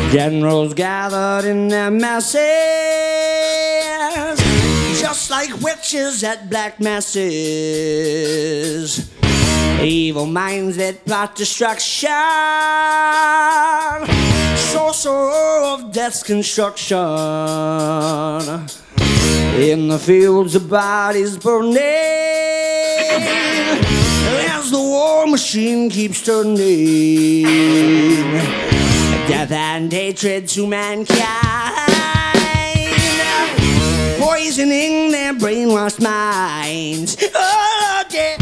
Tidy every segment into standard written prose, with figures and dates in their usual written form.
Generals gathered in their masses, just like witches at black masses. Evil minds that plot destruction, sorcerer of death's construction. In the fields of bodies burning, as the war machine keeps turning. Death and hatred to mankind, poisoning their brainwashed minds. Oh, yeah.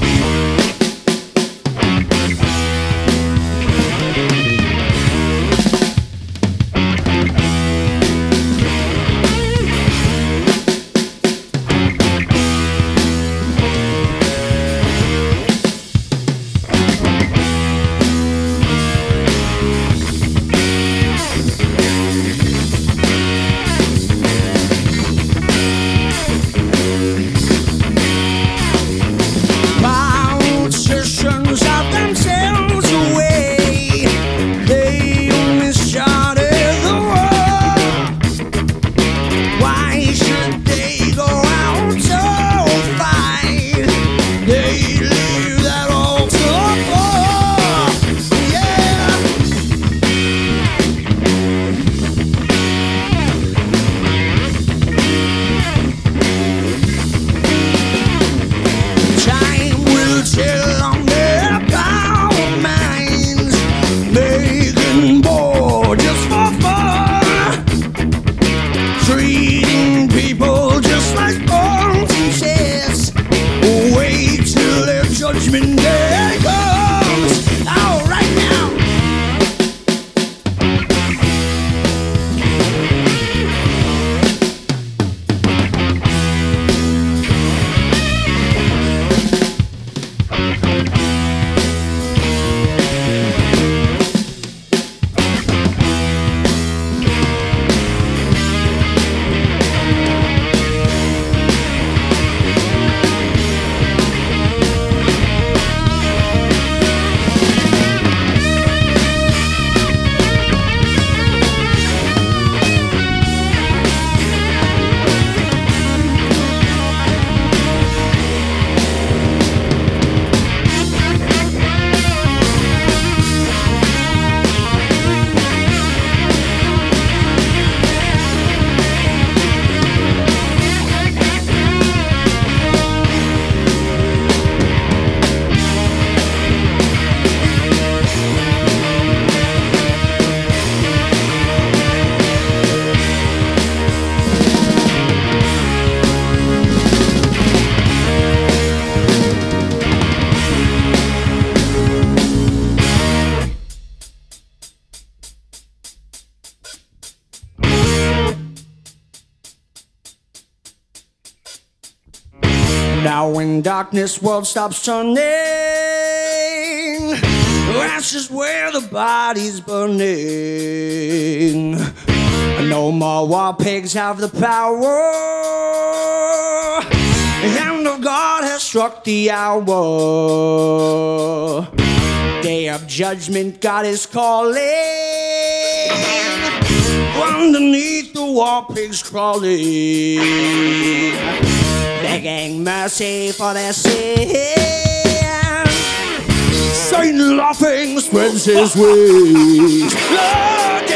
Judgment Day comes out right now. Now when darkness world stops turning, ashes where the body's burning. No more war pigs have the power. The hand of God has struck the hour. Day of judgment, God is calling. Underneath the war pigs crawling, begging mercy for their sin. Satan laughing spreads his wings. Lord,